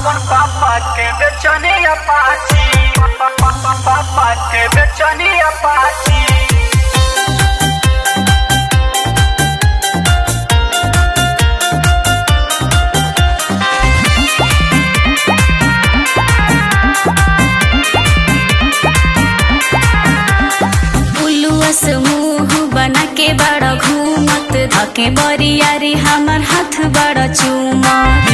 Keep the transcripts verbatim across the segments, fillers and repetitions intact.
अपन पापा के बेचनी अपाची, पापा के बेचनी अपाची। मुँह बना के बड़ा घूमत धके बरियारी हमार हाथ बड़ा चूमत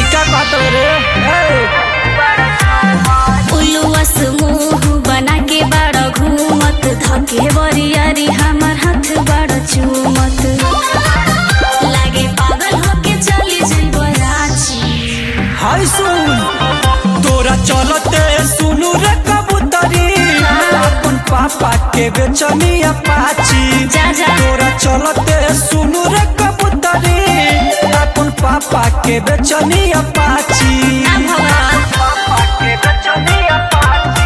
उलुअस मुँह बना के बड़ा घूमत धके बरियारी हमार हाथ बड़ा चूमत लागे पागल होके चली जइबो रांची। हाय सुन तोरा चलते सुनु रे कबूतरी अपन पापा के बेचनी अपाची। जा जा तोरा चलते सुनु रे कबूतरी अपन पापा के बेचनी अपाची। ना भगवान पापा के बेचनी अपाची,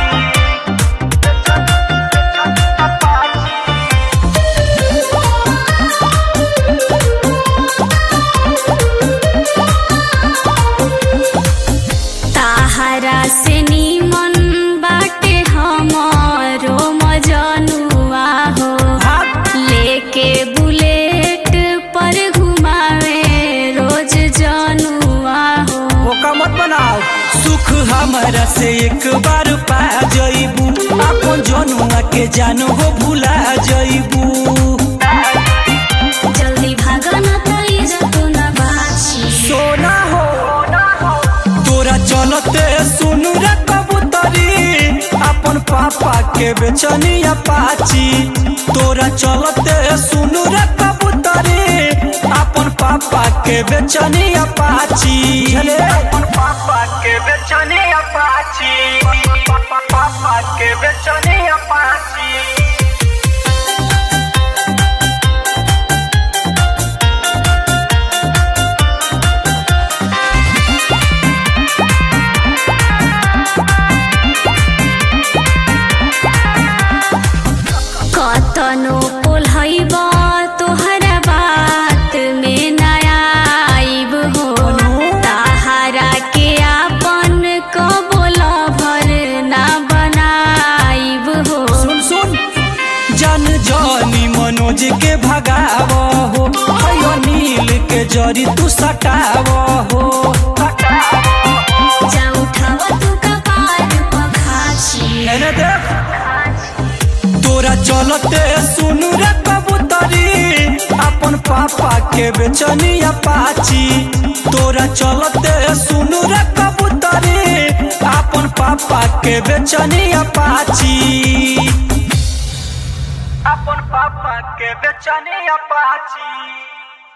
ताहरा से नीमन बाटे हमारो मजनुआ हो लेके बुलेट पर घुमावे रोज जनुआ हो। ओका मत बनाओ सुख हमारा से एक बार पा जइबू अपन जनुआ के जानो हो भुला जइबू। जल्दी भागा ना तो इज्जत ना बाची। सोना हो तोरा चलते सुनु रे कबूतरी अपन पापा के बेचनी अपाची। तोरा चलते सुनु रे कबूतरी अपन पापा के बेचनी अपाची। अपन पापा के बेचनी अपाची, पापा के बेचनी अपाची। कतनो पोलहैब तोहरा बात में नया आइब हो ताहरा के आपन कबोल भर ना बनाइब हो। सुन सुन जन जानी मनोज के भगाव हो अयो नील के जरी तू सटाव हो। जा उठावा तू कपार पखाची। एने देख तोरा चलते सुनु रे कबूतरी अपन पापा के बेचनी अपाची। तोरा चलते सुनु रे कबूतरी अपन पापा के बेचनी अपाची। अपन पापा के बेचनी अपाची।